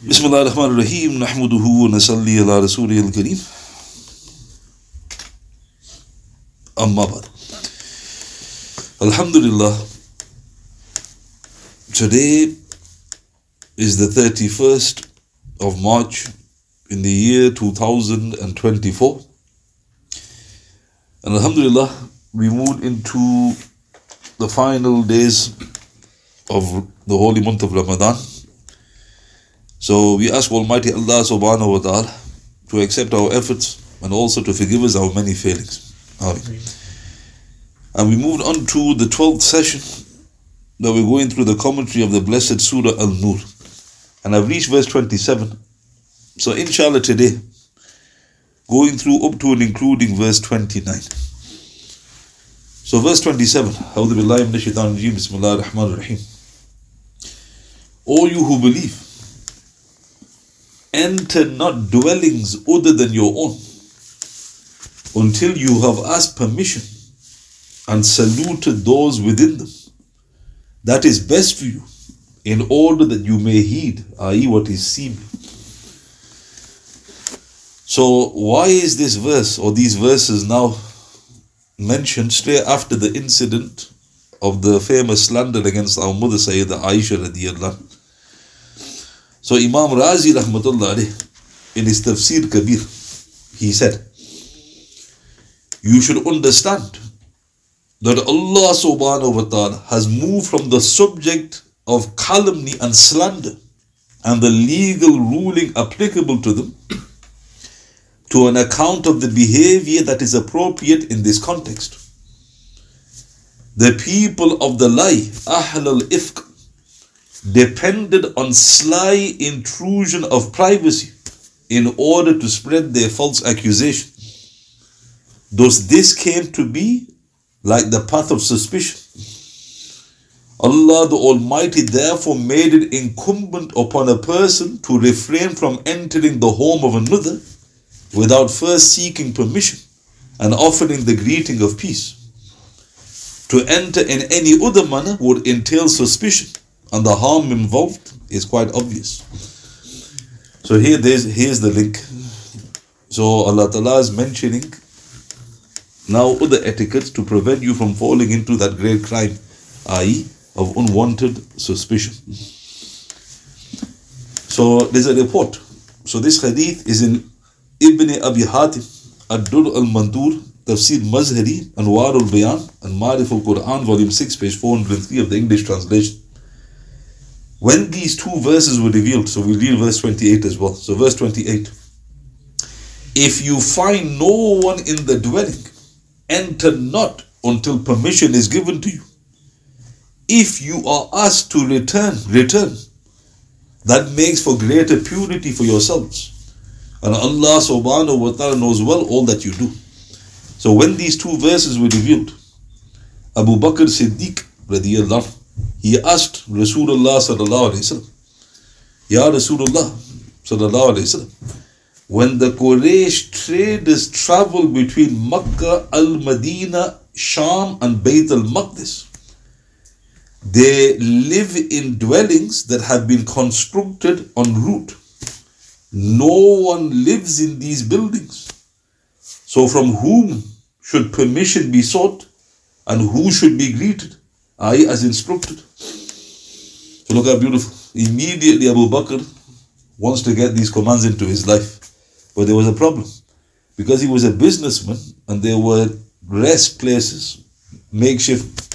Bismillah ar-Rahman ar-Rahim. Nahmaduhu wa nasalli ala Rasulih al-Kareem. Amma ba'd. Alhamdulillah. Today is the 31st of March in the year 2024. And Alhamdulillah, we moved into the final days of the holy month of Ramadan. So we ask Almighty Allah subhanahu wa ta'ala to accept our efforts and also to forgive us our many failings. Ameen. And we moved on to the 12th session that we're going through the commentary of the blessed Surah Al-Nur. And I've reached verse 27. So inshallah today, going through up to and including verse 29. So verse 27. A'udhu billahi minash shaitanir rajeem. Bismillahir rahmanir rahim. O you who believe, enter not dwellings other than your own until you have asked permission and saluted those within them. That is best for you, in order that you may heed, i.e. what is seemly. So why is this verse or these verses now mentioned straight after the incident of the famous slander against our mother Sayyidah Aisha radiyallahu anha? So Imam Razi rahmatullah alayh, in his Tafsir Kabir, he said, you should understand that Allah subhanahu wa ta'ala has moved from the subject of calumny and slander and the legal ruling applicable to them to an account of the behavior that is appropriate in this context. The people of the lie, Ahl al-Ifq, depended on sly intrusion of privacy in order to spread their false accusation. Thus this came to be like the path of suspicion. Allah the Almighty therefore made it incumbent upon a person to refrain from entering the home of another without first seeking permission and offering the greeting of peace. To enter in any other manner would entail suspicion, and the harm involved is quite obvious. So here's the link. So Allah Ta'ala is mentioning now other etiquettes to prevent you from falling into that great crime, i.e. of unwanted suspicion. So there's a report. So this hadith is in Ibn Abi Hatim, Ad-Dur al-Mandur, Tafsir Mazhari, Anwar al-Bayan, and Ma'arif al-Quran, volume 6, page 403 of the English translation. When these two verses were revealed, so we'll read verse 28 as well. So verse 28. If you find no one in the dwelling, enter not until permission is given to you. If you are asked to return. That makes for greater purity for yourselves. And Allah subhanahu wa ta'ala knows well all that you do. So when these two verses were revealed, Abu Bakr Siddiq radiyallahu anhu, he asked Rasulullah sallallahu alayhi wasallam, Ya Rasulullah sallallahu alayhi wasallam, when the Quraysh traders travel between Makkah, Al-Madinah, Sham and Bayt al-Maqdis, they live in dwellings that have been constructed en route. No one lives in these buildings. So from whom should permission be sought and who should be greeted, i.e. as instructed? So look how beautiful. Immediately Abu Bakr wants to get these commands into his life. But there was a problem. Because he was a businessman and there were rest places, makeshift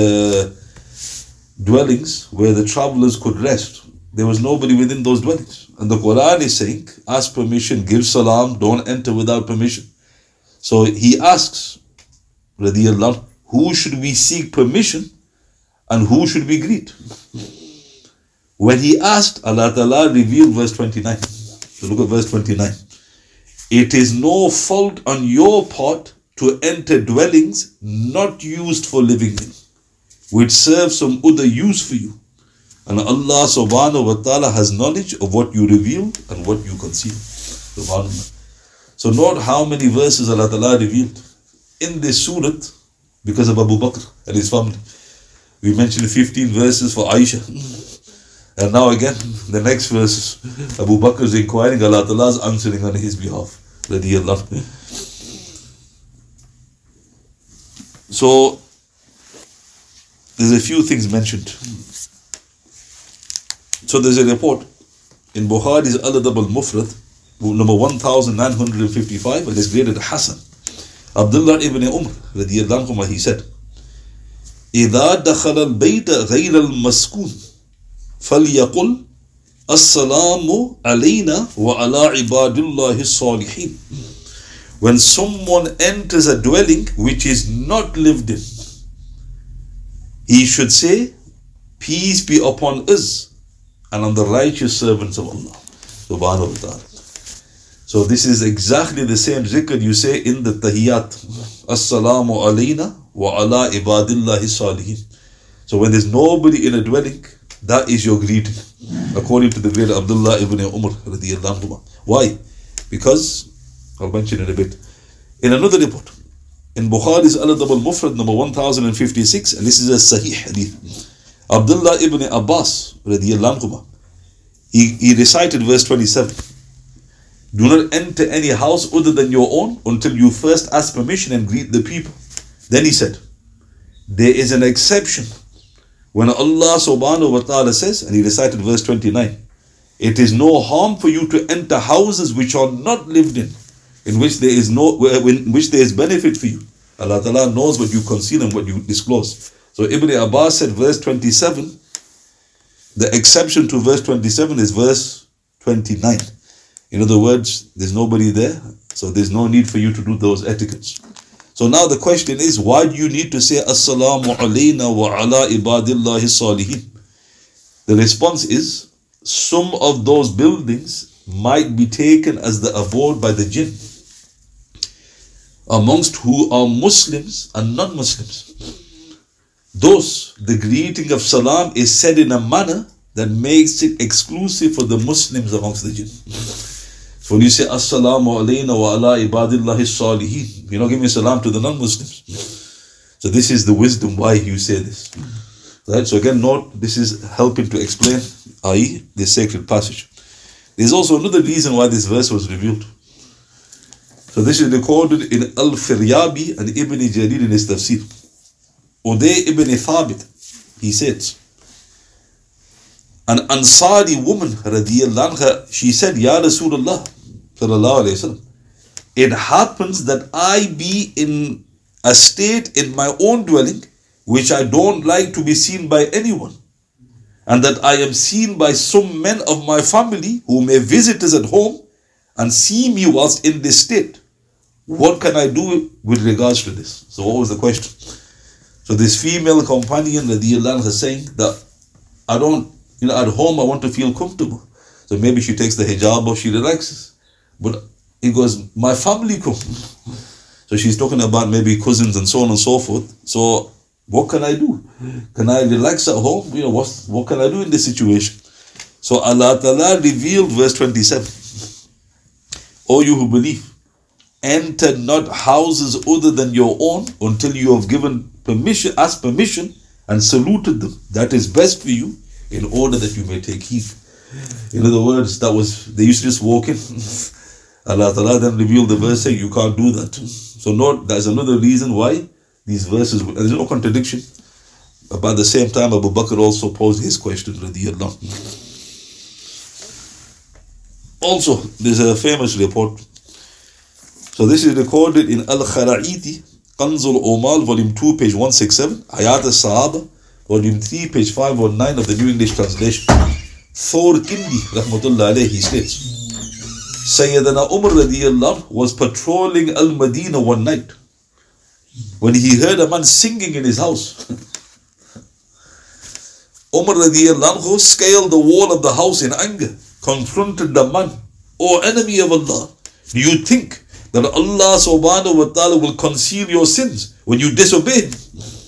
dwellings where the travelers could rest. There was nobody within those dwellings. And the Quran is saying, ask permission, give salam, don't enter without permission. So he asks, radiyallahu anhu, who should we seek permission and who should we greet? When he asked, Allah Ta'ala revealed verse 29. So look at verse 29. It is no fault on your part to enter dwellings not used for living in, which serve some other use for you. And Allah subhanahu wa ta'ala has knowledge of what you reveal and what you conceal. Subhanallah. So note how many verses Allah Ta'ala revealed in this surah because of Abu Bakr and his family. We mentioned 15 verses for Aisha. And now again, the next verse, Abu Bakr is inquiring, Allah Ta'ala is answering on his behalf. So, there's a few things mentioned. So there's a report in Bukhari's Al-Adab al-Mufrad, number 1955, it is graded Hassan. Abdullah ibn Umar, radiyallahu anhu, he said, إِذَا دَخَلَ الْبَيْتَ غَيْرَ الْمَسْكُونِ فَلْيَقُلْ السَّلَامُ عَلَيْنَا وَعَلَىٰ عِبَادِ اللَّهِ الصَّالِحِينَ. When someone enters a dwelling which is not lived in, he should say, peace be upon us and on the righteous servants of Allah subhanahu wa ta'ala. So this is exactly the same zikr you say in the tahiyyat. Assalamu alayna wa ala ibadillahi salihin. So when there's nobody in a dwelling, that is your greeting, according to the great Abdullah ibn Umar radiyallahu anhu. Why? Because, I'll mention in a bit, in another report, in Bukhari's Al-Adab al-Mufrad number 1056, and this is a Sahih hadith, Abdullah ibn Abbas radiyallahu anhu, he recited verse 27. Do not enter any house other than your own until you first ask permission and greet the people. Then he said, there is an exception when Allah subhanahu wa ta'ala says, and he recited verse 29, it is no harm for you to enter houses which are not lived in which there is benefit for you. Allah ta'ala knows what you conceal and what you disclose. So Ibn Abbas said verse 27, the exception to verse 27 is verse 29. In other words, there's nobody there, so there's no need for you to do those etiquettes. So now the question is, why do you need to say Assalamu alayna wa ala ibadillahi salihin? The response is, some of those buildings might be taken as the abode by the jinn, amongst who are Muslims and non-Muslims. Thus, the greeting of salam is said in a manner that makes it exclusive for the Muslims amongst the jinn. So when you say Assalamu alayna wa ala ibadillahi salihin, you're not giving salam to the non-Muslims. So this is the wisdom why you say this. Right? So again, note, this is helping to explain, i.e., this sacred passage. There's also another reason why this verse was revealed. So this is recorded in Al-Firyabi and Ibn Jarir in his tafsir. Uday ibn Thabit, he says, an Ansari woman, radiyallahu anha, she said, Ya Rasulullah, sallallahu alayhi wasallam, it happens that I be in a state in my own dwelling which I don't like to be seen by anyone, and that I am seen by some men of my family who may visit us at home and see me whilst in this state. What can I do with regards to this? So what was the question? So this female companion, radiyallahu anha, saying that I don't, at home I want to feel comfortable. So maybe she takes the hijab or she relaxes. But he goes, my family come. So she's talking about maybe cousins and so on and so forth. So what can I do? Can I relax at home? What can I do in this situation? So Allah Ta'ala revealed verse 27. O you who believe, enter not houses other than your own until you have given permission, asked permission and saluted them. That is best for you, in order that you may take heed. In other words, they used to just walk in. Allah Ta'ala then revealed the verse saying you can't do that. So note, there's another reason why these verses, there's no contradiction. But at the same time, Abu Bakr also posed his question, radiyallahu anhu. Also, there's a famous report. So this is recorded in Al-Khara'iti, Kanzul Omal, volume 2, page 167, Hayat al-Sahaba, volume 3, page 519 of the New English Translation. Thor Kindi, rahmatullah alayhi, he states, Sayyidina Umar radiyallahu was patrolling Al-Madinah one night when he heard a man singing in his house. Umar radiyallahu scaled the wall of the house in anger, confronted the man, O enemy of Allah, do you think that Allah subhanahu wa ta'ala will conceal your sins when you disobey Him?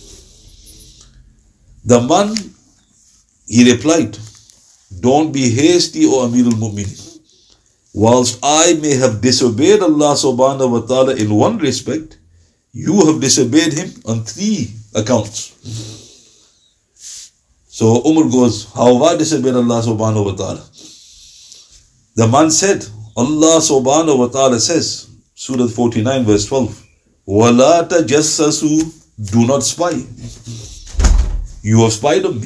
The man, he replied, don't be hasty, O Amir al-Mu'mineen. Whilst I may have disobeyed Allah subhanahu wa ta'ala in one respect, you have disobeyed Him on 3 accounts. So Umar goes, how I disobeyed Allah subhanahu wa ta'ala? The man said, Allah subhanahu wa ta'ala says, Surah 49 verse 12, وَلَا تَجَسَّسُوا, do not spy. You have spied on me.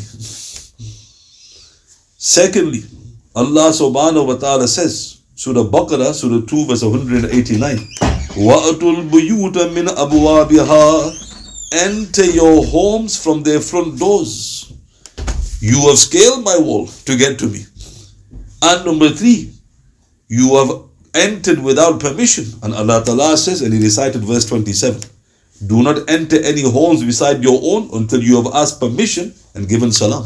Secondly, Allah subhanahu wa ta'ala says, Surah Baqarah, Surah 2 verse 189, وَأَتُوا الْبُيُوتَ مِنْ أَبْوَابِهَا, enter your homes from their front doors. You have scaled my wall to get to me. And number 3, you have entered without permission. And Allah Ta'ala says, and He recited verse 27, do not enter any homes beside your own until you have asked permission and given salam.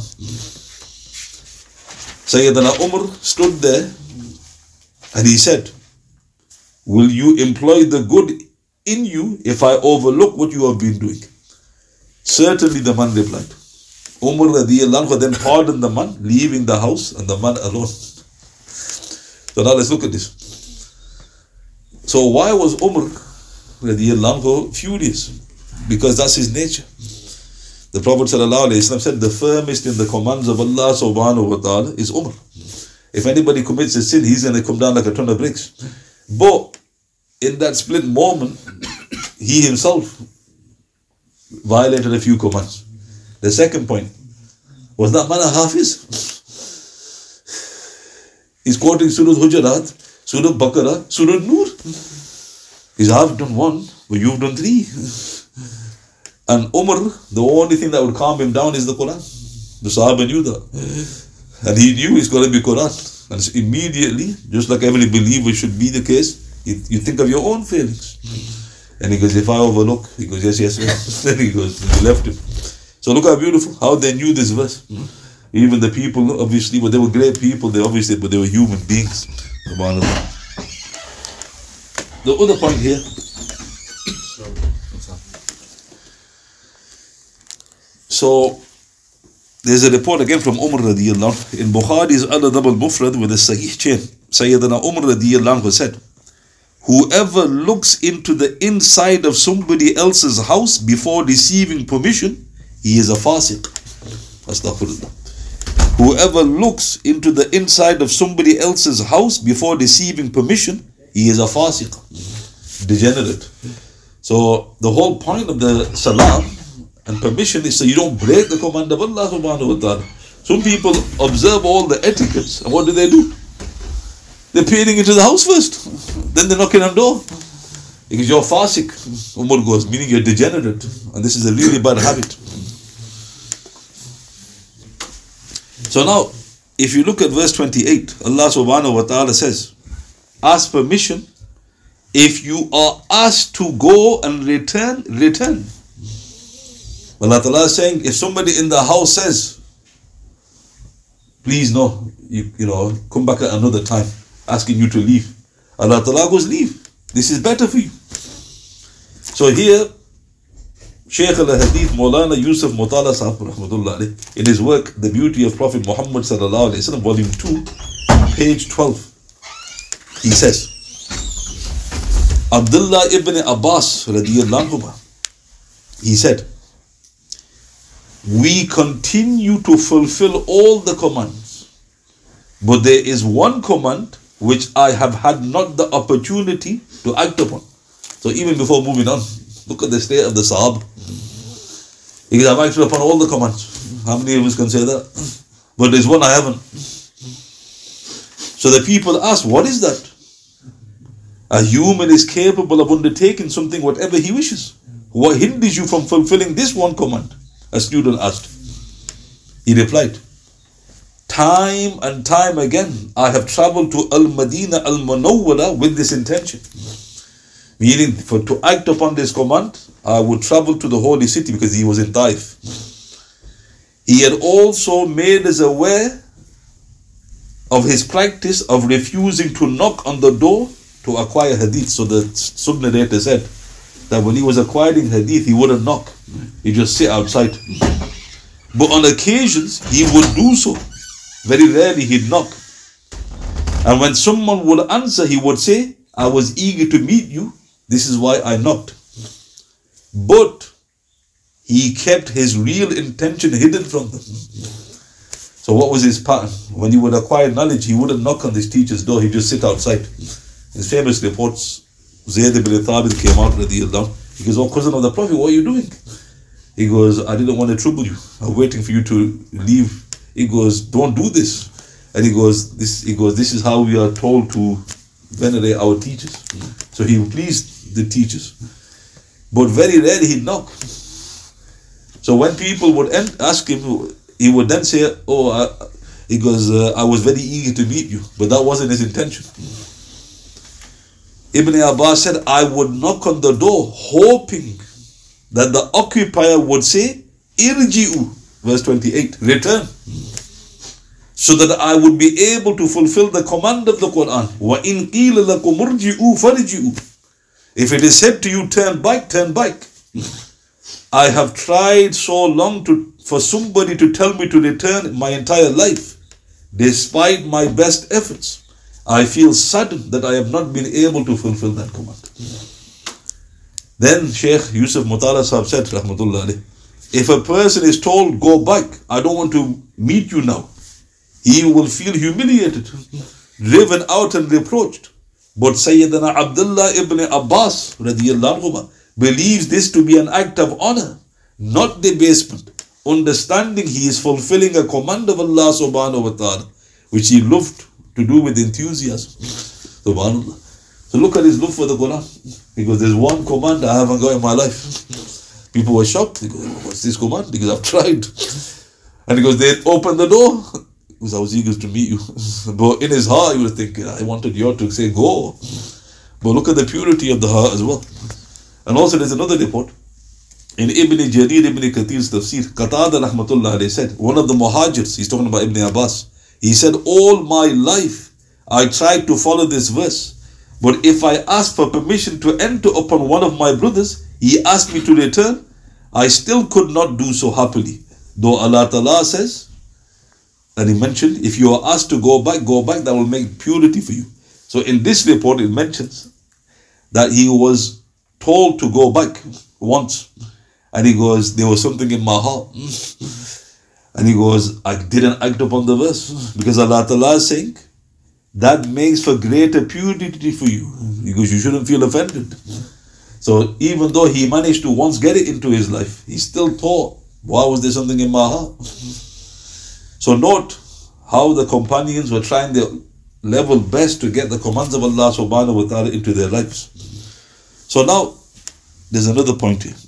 Sayyidina Umar stood there and he said, will you employ the good in you if I overlook what you have been doing? Certainly, the man replied. Umar radiyallahu anhu then pardoned the man, leaving the house and the man alone. So now let's look at this. So why was Umar radiyallahu anhu furious? Because that's his nature. The Prophet sallallahu alaihi wasallam said the firmest in the commands of Allah subhanahu wa ta'ala is Umar. If anybody commits a sin, he's going to come down like a ton of bricks. But in that split moment, he himself violated a few commands. The second point was that man a Hafiz. He's quoting Surah Hujurat, Surah Baqarah, Surah Nur. He's I've done one, but you've done 3. And Umar, the only thing that would calm him down is the Quran. The Sahaba knew that. And he knew it's going to be Quran. And so immediately, just like every believer should be the case, you think of your own feelings. And he goes, if I overlook, he goes, yes, yes, yes. Then he goes, he left him. So look how beautiful, how they knew this verse. Even the people, obviously, but they were great people, but they were human beings. The other point here. So, there's a report again from Umar radiyallahu anhu. In Bukhari's Al-Adab al-Mufrad with a Sahih chain, Sayyidina Umar radiyallahu anhu said, whoever looks into the inside of somebody else's house before receiving permission, he is a fasiq. Astaghfirullah. Whoever looks into the inside of somebody else's house before receiving permission, he is a fasiq, degenerate. So the whole point of the salam and permission is so you don't break the command of Allah subhanahu wa ta'ala. Some people observe all the etiquettes, and what do? They're peering into the house first, then they're knocking on the door. Because you're fasiq, Umar goes, meaning you're degenerate, and this is a really bad habit. So now, if you look at verse 28, Allah subhanahu wa ta'ala says, ask permission. If you are asked to go and return, return. Allah Ta'ala is saying, if somebody in the house says, please no, you know, come back at another time, asking you to leave, Allah Ta'ala goes, leave. This is better for you. So here, Shaykh al-Hadith Maulana Yusuf Mutala Sahab rahmatullah alayhi, in his work, The Beauty of Prophet Muhammad sallallahu alayhi wa sallam, volume 2, page 12, he says, Abdullah ibn Abbas radiyallahu anhu, he said, we continue to fulfill all the commands, but there is one command which I have had not the opportunity to act upon. So even before moving on, look at the state of the Sahab. Because I've acted upon all the commands. How many of us can say that? But there's one I haven't. So the people ask, what is that? A human is capable of undertaking something whatever he wishes. What hinders you from fulfilling this one command? A student asked. He replied, time and time again I have traveled to Al-Madinah Al-Munawwara with this intention. Meaning, to act upon this command, I would travel to the holy city because he was in Taif. He had also made us aware of his practice of refusing to knock on the door to acquire hadith. So the sub-narrator said that when he was acquiring hadith, he wouldn't knock. He'd just sit outside. But on occasions, he would do so. Very rarely he'd knock. And when someone would answer, he would say, I was eager to meet you. This is why I knocked. But he kept his real intention hidden from them. So what was his pattern? When he would acquire knowledge, he wouldn't knock on this teacher's door, he'd just sit outside. His famous reports, Zayd ibn Thabit came out, radiallahu. He goes, "Oh, cousin of the Prophet, what are you doing?" He goes, "I didn't want to trouble you. I'm waiting for you to leave." He goes, "Don't do this." And he goes, "This is how we are told to venerate our teachers." So he pleased the teachers. But very rarely he'd knock. So when people would ask him, he would then say, he goes, "I was very eager to meet you," but that wasn't his intention. Ibn Abbas said, "I would knock on the door hoping that the occupier would say, 'Irji'u,' verse 28, return, so that I would be able to fulfill the command of the Quran. وَإِن قِيلَ لَكُمْ ارْجِعُوا فَارْجِعُوا. If it is said to you, turn back, turn back. I have tried so long for somebody to tell me to return my entire life. Despite my best efforts, I feel saddened that I have not been able to fulfill that command." Then Sheikh Yusuf Mutala Sahib said, Rahmatullah alayh, if a person is told, "Go back, I don't want to meet you now," he will feel humiliated, driven out and reproached. But Sayyidina Abdullah ibn Abbas radiallahu anhu believes this to be an act of honor, not debasement, understanding he is fulfilling a command of Allah subhanahu wa ta'ala, which he loved to do with enthusiasm. Subhanallah. So look at his love for the Quran. Because there's one command I haven't got in my life. People were shocked. They go, "What's this command?" Because I've tried. And he goes, "They opened the door." Because I was eager to meet you. But in his heart, he was thinking, "I wanted you to say go." But look at the purity of the heart as well. And also there's another report. In Ibn Jarir Ibn Kathir's tafsir, Qatada rahmatullah alayhi said, one of the muhajirs, he's talking about Ibn Abbas, he said, "All my life I tried to follow this verse. But if I asked for permission to enter upon one of my brothers, he asked me to return, I still could not do so happily. Though Allah Ta'ala says," and he mentioned, "if you are asked to go back, that will make purity for you." So in this report, it mentions that he was told to go back once. And he goes, "There was something in my heart." And he goes, "I didn't act upon the verse." Because Allah Ta'ala is saying, that makes for greater purity for you. Because you shouldn't feel offended. So even though he managed to once get it into his life, he still thought, "Why was there something in my heart?" So note how the companions were trying their level best to get the commands of Allah subhanahu wa ta'ala into their lives. So now, there's another point here.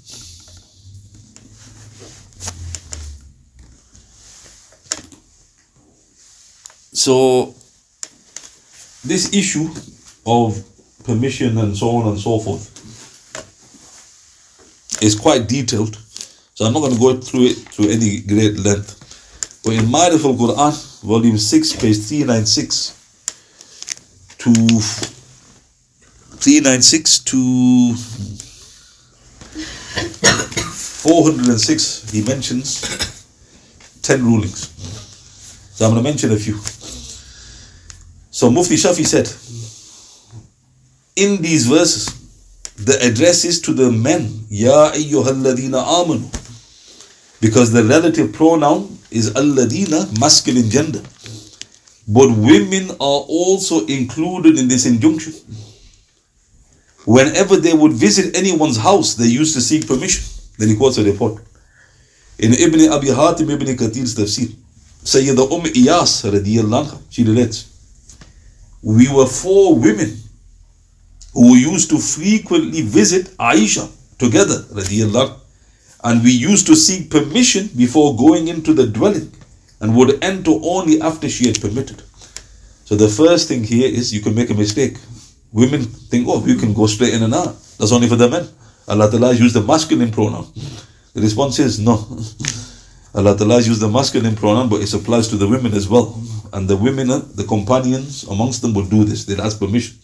So, this issue of permission and so on and so forth is quite detailed. So I'm not going to go through it to any great length. But in Ma'arif al-Quran, volume 6, page 396 to 406, he mentions 10 rulings. So I'm going to mention a few. So Mufti Shafi said, in these verses, the address is to the men, Ya ayyuhalladina amanu, because the relative pronoun is alladina, masculine gender. But women are also included in this injunction. Whenever they would visit anyone's house, they used to seek permission. Then he quotes a report. In Ibn Abi Hatim Ibn Kathir's tafsir, Sayyidah Iyas radiyallahu anha, she relates, we were 4 women who used to frequently visit Aisha together, radiyallahu, and we used to seek permission before going into the dwelling and would enter only after she had permitted. So the first thing here is you can make a mistake. Women think, "Oh, you can go straight in and out. That's only for the men." Allah Ta'ala used the masculine pronoun. The response is no. Allah Ta'ala used the masculine pronoun, but it applies to the women as well. And the women, the companions amongst them would do this. They'd ask permission.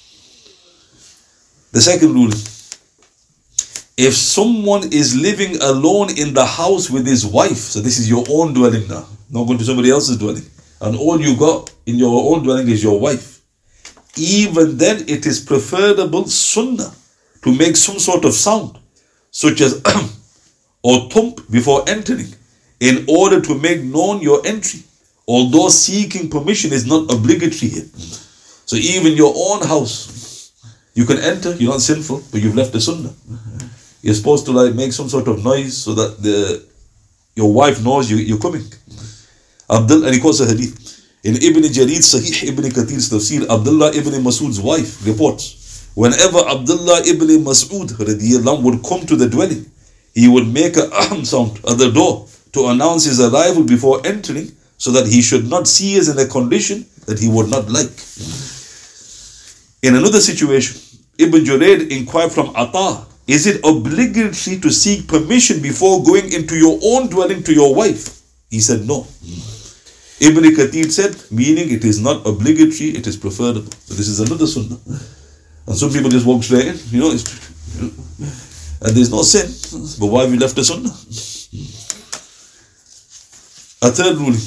The second rule, if someone is living alone in the house with his wife, so this is your own dwelling now, not going to somebody else's dwelling, and all you got in your own dwelling is your wife, even then it is preferable sunnah to make some sort of sound, such as or thump before entering, in order to make known your entry, although seeking permission is not obligatory here. So even your own house, you can enter, you're not sinful, but you've left the sunnah. You're supposed to like make some sort of noise so that your wife knows you're coming. And he quotes a hadith. In Ibn Jarir Sahih Ibn Kathir's tafsir, Abdullah ibn Mas'ud's wife reports, whenever Abdullah ibn Mas'ud would come to the dwelling, he would make a ahm sound at the door to announce his arrival before entering, so that he should not see us in a condition that he would not like. In another situation, Ibn Jurayd inquired from Ata, is it obligatory to seek permission before going into your own dwelling to your wife? He said no. Ibn Kathir said, meaning it is not obligatory, it is preferable. So this is another sunnah. And some people just walk straight in, and there's no sin. But why have you left the sunnah? A third ruling.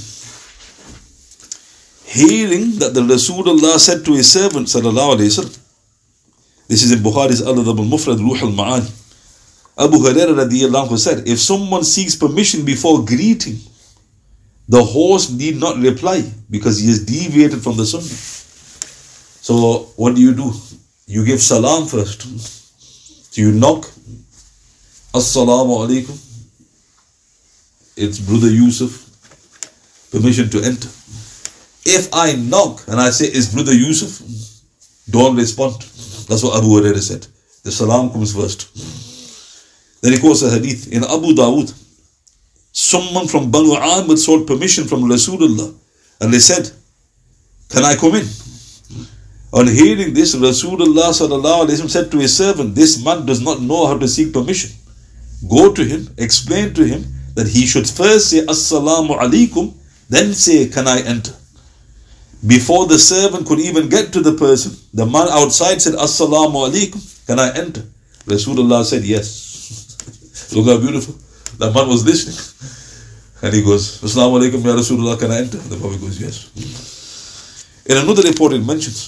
Hearing that the Rasulullah said to his servant, sallallahu alayhi wasallam, this is in Bukhari's Al-Adab al-Mufrad, Ruh al-Ma'ani. Abu Hurairah radiyallahu anhu said, if someone seeks permission before greeting, the host need not reply because he has deviated from the sunnah. So what do? You give salam first. So you knock, Assalamu alaikum. It's Brother Yusuf. Permission to enter. If I knock and I say, it's Brother Yusuf, don't respond. That's what Abu Hurairah said. The salam comes first. Then he quotes a hadith in Abu Dawood. Someone from Banu Amir sought permission from Rasulullah, and they said, can I come in? On hearing this, Rasulullah sallallahu alaihi wasallam said to his servant, this man does not know how to seek permission. Go to him, explain to him that he should first say Assalamu alaikum, then say, can I enter? Before the servant could even get to the person, the man outside said, Assalamu alaikum, can I enter? Rasulullah said, yes. Look how beautiful. That man was listening. And he goes, Assalamu alaikum ya Rasulullah, can I enter? The Prophet goes, yes. In another report it mentions,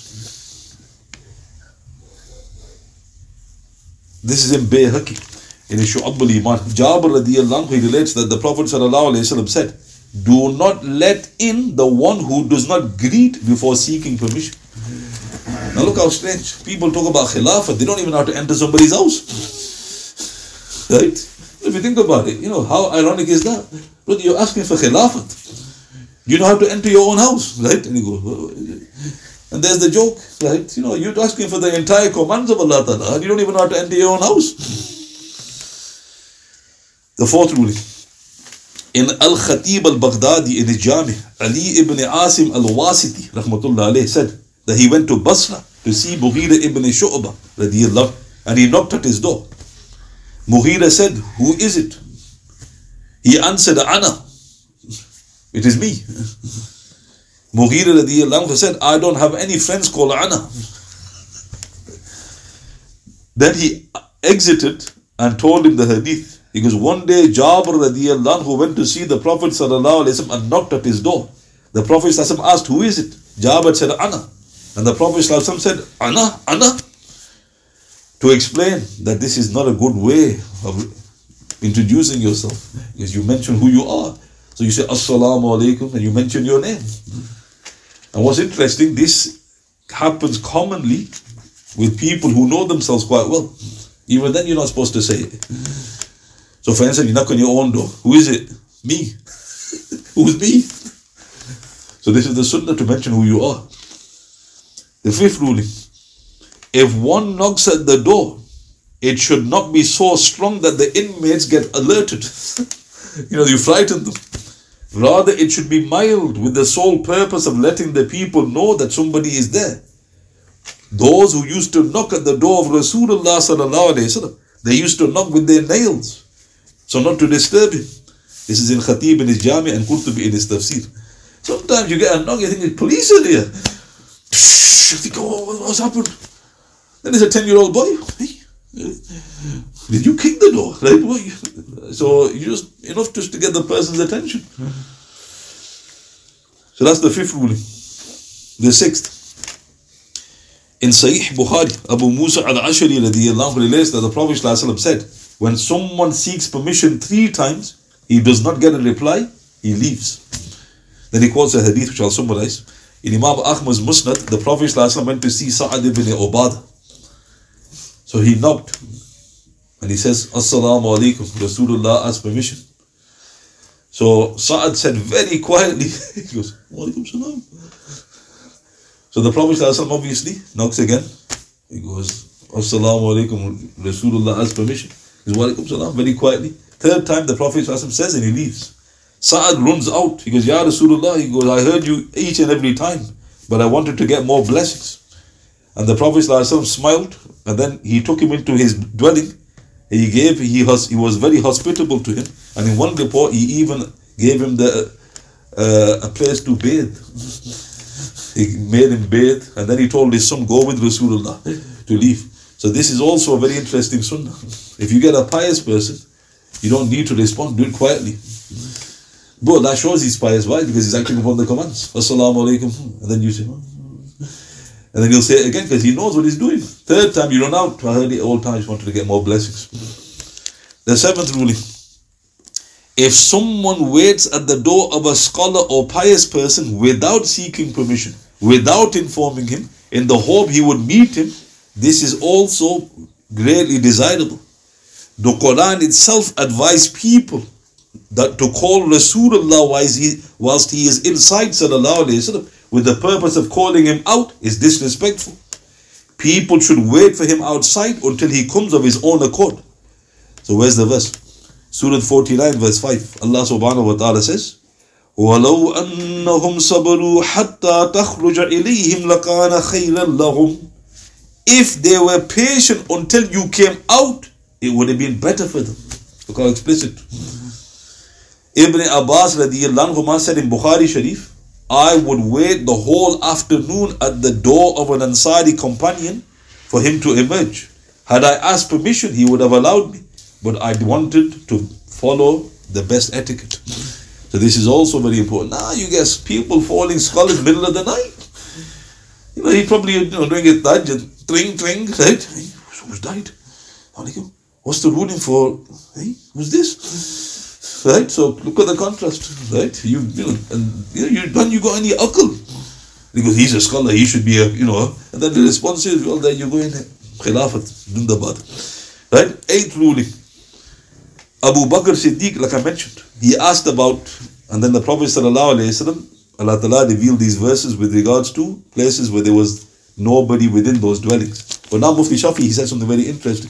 this is in Bayhaqi, in Shu'ab al-Iman, Jabir radiyallahu anhu, he relates that the Prophet sallallahu alayhi wasallam said, do not let in the one who does not greet before seeking permission. Now look how strange. People talk about khilafah, they don't even know how to enter somebody's house. Right? If you think about it, how ironic is that? Look, you're asking for khilafat. You know how to enter your own house, right? And you go, and there's the joke, right? You're asking for the entire commands of Allah Ta'ala, and you don't even know how to enter your own house. The fourth ruling. In Al-Khatib al-Baghdadi in his Jami, Ali ibn Asim al-Wasiti, rahmatullah alayhi, said that he went to Basra to see Mughira ibn Shu'bah, radiyallahu, and he knocked at his door. Mughira said, who is it? He answered, Ana. It is me. Mughira radiyallahu anhu said, I don't have any friends called Ana. Then he exited and told him the hadith. He goes, one day Jabir radiyallahu anhu went to see the Prophet sallallahu alayhi wasallam and knocked at his door. The Prophet sallallahu alayhi wasallam asked, who is it? Jabir said, Ana. And the Prophet sallallahu alayhi wasallam said, Ana. To explain that this is not a good way of introducing yourself, because you mention who you are. So you say Assalamu alaikum and you mention your name. And what's interesting, this happens commonly with people who know themselves quite well. Even then you're not supposed to say it. So for instance, you knock on your own door. Who is it? Me. Who's me? So this is the sunnah, to mention who you are. The fifth ruling. If one knocks at the door, it should not be so strong that the inmates get alerted. You frighten them. Rather, it should be mild, with the sole purpose of letting the people know that somebody is there. Those who used to knock at the door of Rasulullah sallallahu alayhi wasallam, they used to knock with their nails, so not to disturb him. This is in Khatib in his Jami and Qurtubi in his Tafsir. Sometimes you get a knock, you think, police are here. You think, what's happened? Then there's a 10-year-old boy. Hey, did you kick the door? Right? So you just enough just to get the person's attention. So that's the fifth ruling. The sixth. In Sahih Bukhari, Abu Musa al-Ashari radiyallahu anhu relates that the Prophet ﷺ said, when someone seeks permission 3 times, he does not get a reply, he leaves. Then he quotes a hadith which I'll summarize. In Imam Ahmad's Musnad, the Prophet ﷺ went to see Sa'ad ibn Ubadah. So he knocked and he says, Assalamu alaikum, Rasulullah asked permission. So Sa'ad said very quietly, he goes, Wa alaikum salam. So the Prophet ﷺ obviously knocks again. He goes, Assalamu alaikum, Rasulullah asked permission. He goes, Wa alaikum salam, very quietly. Third time the Prophet ﷺ says and he leaves. Sa'ad runs out. He goes, Ya Rasulullah, he goes, I heard you each and every time, but I wanted to get more blessings. And the Prophet ﷺ smiled, and then he took him into his dwelling. He was very hospitable to him. And in one report, he even gave him a place to bathe. He made him bathe, and then he told his son, go with Rasulullah to leave. So this is also a very interesting sunnah. If you get a pious person, you don't need to respond, do it quietly. But that shows he's pious. Why? Because he's acting upon the commands. Assalamu alaikum. And then you say, and then he'll say it again because he knows what he's doing. Third time you run out. I heard it all times, wanted to get more blessings. The seventh ruling. If someone waits at the door of a scholar or pious person without seeking permission, without informing him, in the hope he would meet him, this is also greatly desirable. The Quran itself advised people that to call Rasulullah whilst he is inside sallallahu alayhi wasallam with the purpose of calling him out is disrespectful. People should wait for him outside until he comes of his own accord. So where's the verse? Surah 49 verse 5. Allah subhanahu wa ta'ala says, وَلَوْ أَنَّهُمْ صَبَرُوا حَتَّى تَخْرُجَ إِلَيْهِمْ لَكَانَ خَيْرًا لَهُمْ. If they were patient until you came out, it would have been better for them. Look how explicit. Ibn Abbas radiyallahu anhu said in Bukhari Sharif, I would wait the whole afternoon at the door of an Ansari companion for him to emerge. Had I asked permission, he would have allowed me, but I wanted to follow the best etiquette. So this is also very important. Now you get people falling skull in the middle of the night. He probably doing it that tring, right? Hey, who's died? What's the ruling for? Hey, who's this? Right? So look at the contrast. Right? You got any akal? Because he's a scholar, he should be and then the response is, well, there you go in Khilafat, Dundabad. Right? Eighth ruling. Abu Bakr Siddiq, like I mentioned, he asked about, and then the Prophet sallallahu alaihi wasallam, Allah Ta'ala revealed these verses with regards to places where there was nobody within those dwellings. But now Mufti Shafi, he said something very interesting.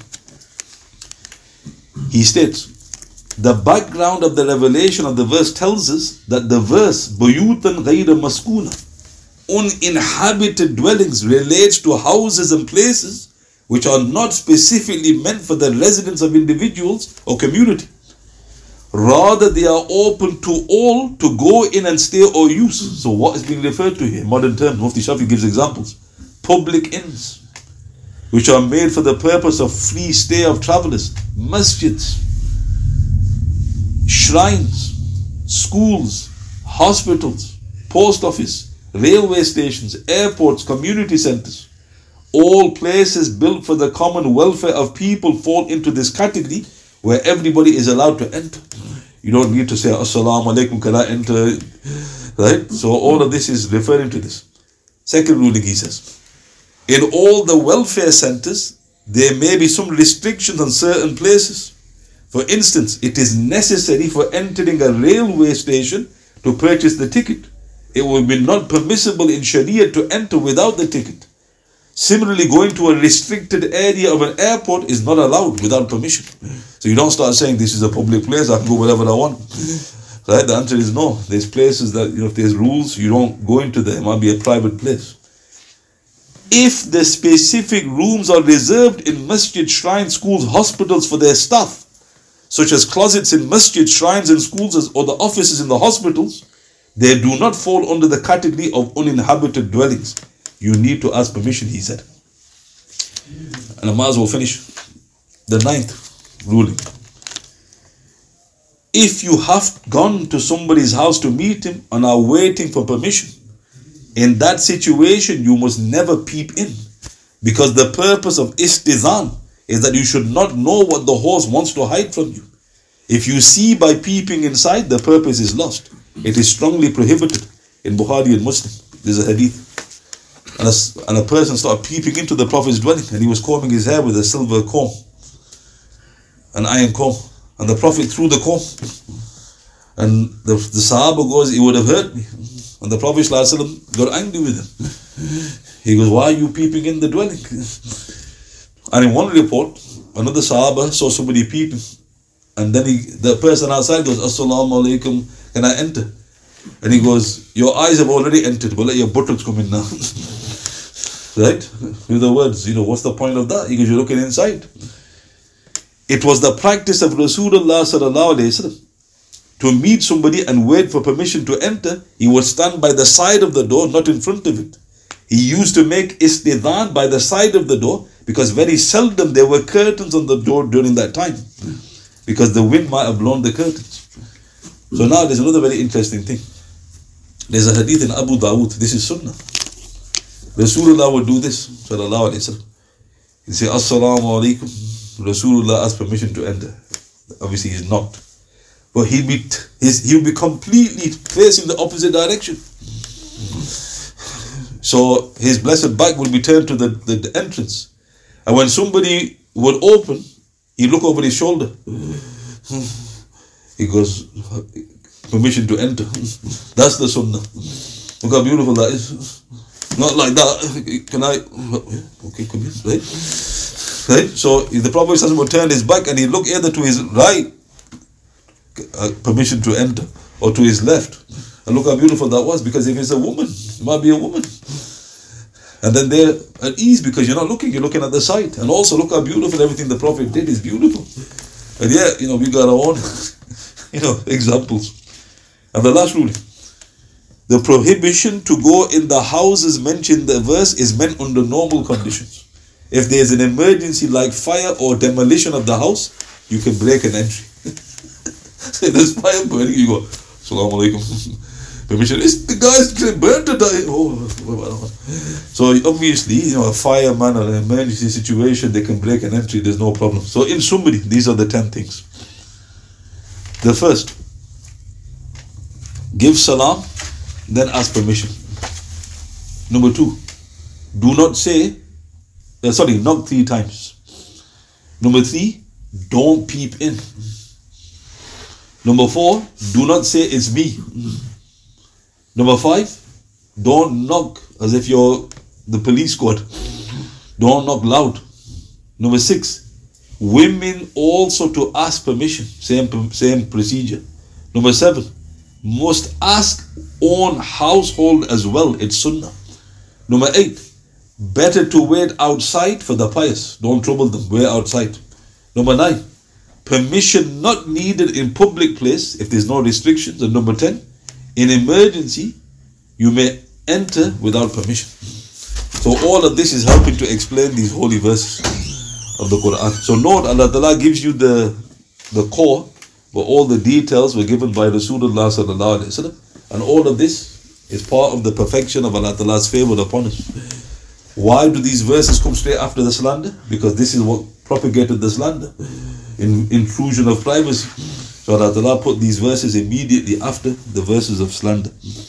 He states, the background of the revelation of the verse tells us that the verse Buyutan Ghayra Maskuna, uninhabited dwellings, relates to houses and places which are not specifically meant for the residence of individuals or community. Rather, they are open to all to go in and stay or use. So what is being referred to here? In modern terms, Mufti Shafi gives examples. Public inns, which are made for the purpose of free stay of travelers. Masjids, shrines, schools, hospitals, post office, railway stations, airports, community centers. All places built for the common welfare of people fall into this category where everybody is allowed to enter. You don't need to say, Assalamu alaikum, can I enter? Right? So all of this is referring to this. Second ruling, he says, in all the welfare centers, there may be some restrictions on certain places. For instance, it is necessary for entering a railway station to purchase the ticket. It will be not permissible in Sharia to enter without the ticket. Similarly, going to a restricted area of an airport is not allowed without permission. So you don't start saying this is a public place, I can go wherever I want. Right? The answer is no. There's places that, if there's rules, you don't go into them. It might be a private place. If the specific rooms are reserved in masjid, shrines, schools, hospitals for their staff, such as closets in masjid, shrines and schools, or the offices in the hospitals, they do not fall under the category of uninhabited dwellings. You need to ask permission, he said. And I might as well finish. The ninth ruling. If you have gone to somebody's house to meet him and are waiting for permission, in that situation you must never peep in, because the purpose of istizan is that you should not know what the host wants to hide from you. If you see by peeping inside, the purpose is lost. It is strongly prohibited. In Bukhari and Muslim, there's a hadith. And a person started peeping into the Prophet's dwelling, and he was combing his hair with a silver comb, an iron comb. And the Prophet threw the comb. And the Sahaba goes, he would have hurt me. And the Prophet ﷺ got angry with him. He goes, why are you peeping in the dwelling? And in one report, another Sahaba saw somebody peeping. And then the person outside goes, Assalamu alaikum, can I enter? And he goes, your eyes have already entered, but let your buttocks come in now. Right? With the words, what's the point of that? Because you're looking inside. It was the practice of Rasulullah sallallahu alayhi wasallam to meet somebody and wait for permission to enter. He would stand by the side of the door, not in front of it. He used to make istidhan by the side of the door, because very seldom there were curtains on the door during that time, because the wind might have blown the curtains. So now there's another very interesting thing. There's a hadith in Abu Dawood. This is Sunnah. Rasulullah would do this, sallallahu alayhi wasallam. He'd say, Assalamu alaikum. Rasulullah asked permission to enter. Obviously he's knocked. But he'll be completely facing the opposite direction. So his blessed back will be turned to the entrance. And when somebody would open, he'd look over his shoulder. He goes, permission to enter. That's the sunnah. Look how beautiful that is. Not like that. Can I? Okay, come in, right? Right? So the Prophet would turn his back and he'd look either to his right, permission to enter, or to his left. And look how beautiful that was, because if it's a woman, it might be a woman. And then they're at ease because you're not looking, you're looking at the side. And also look how beautiful everything the Prophet did is beautiful. And yeah, we got our own, examples. And the last ruling. The prohibition to go in the houses mentioned in the verse is meant under normal conditions. If there is an emergency like fire or demolition of the house, you can break an entry. Say there's fire burning, you go, Assalamu alaikum. Permission. The guy's burnt to die. So obviously, a fireman or an emergency situation, they can break an entry, there's no problem. So in summary, these are the 10 things. The first, give salam, then ask permission. Number 2, do not say, knock 3 times. Number 3, don't peep in. Number 4, do not say it's me. Number 5, don't knock as if you're the police squad. Don't knock loud. Number 6, women also to ask permission. Same procedure. Number 7, must ask own household as well. It's sunnah. Number 8, better to wait outside for the pious. Don't trouble them. Wait outside. Number 9, permission not needed in public place if there's no restrictions. And number 10, in emergency, you may enter without permission. So all of this is helping to explain these holy verses of the Quran. So note, Allah Ta'ala gives you the core, but all the details were given by Rasulullah sallallahu alaihi wasallam. And all of this is part of the perfection of Allah Ta'ala's favor upon us. Why do these verses come straight after the slander? Because this is what propagated the slander. Intrusion of privacy. So Allah Ta'ala put these verses immediately after the verses of slander.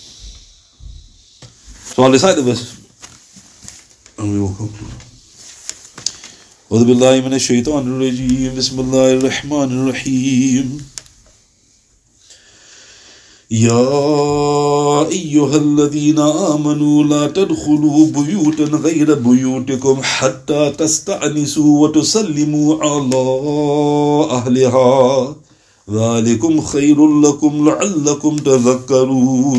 So I'll recite the verses and we will conclude. أعوذ بالله من الشيطان الرجيم بسم الله الرحمن الرحيم يا أيها الذين آمنوا لا تدخلوا بيوتا غير بيوتكم حتى تستأنسوا وتسلموا على أهلها ذلكم خير لكم لعلكم تذكرون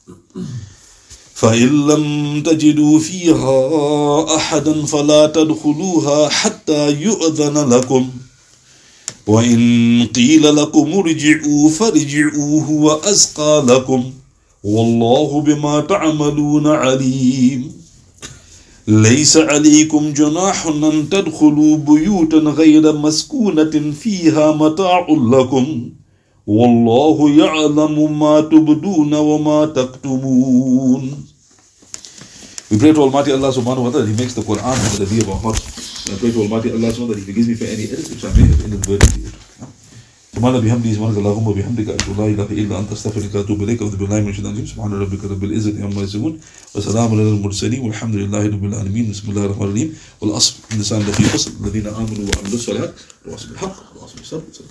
فإن لم تجدوا فيها أحدا فلا تدخلوها حتى يؤذن لكم وإن قيل لكم ارجعوا فارجعوا هو أزكى لكم والله بما تعملون عليم ليس عليكم جناح أن تدخلوا بيوتا غير مسكونة فيها متاع لكم والله يعلم ما تبدون وما تكتمون. We pray to Almighty Allah subhanahu wa ta'ala, He makes the Quran the day of our hearts. I pray to Almighty Allah subhanahu wa ta'ala, He forgives me for any errors which I may have inadvertently. سبحان بحمده سبحانك اللهم وبحمدك أشهد أن لا إله إلا أنت أستغفرك وأتوب إليك أعوذ بالله من الشيطان الرجيم سبحان ربك رب العزة عما يصفون وسلام على المرسلين والحمد لله رب العالمين بسم الله الرحمن الرحيم والأصل الإنسان لفي خسر الذين آمنوا وعملوا الصالحات وتواصوا بالحق وتواصوا بالصبر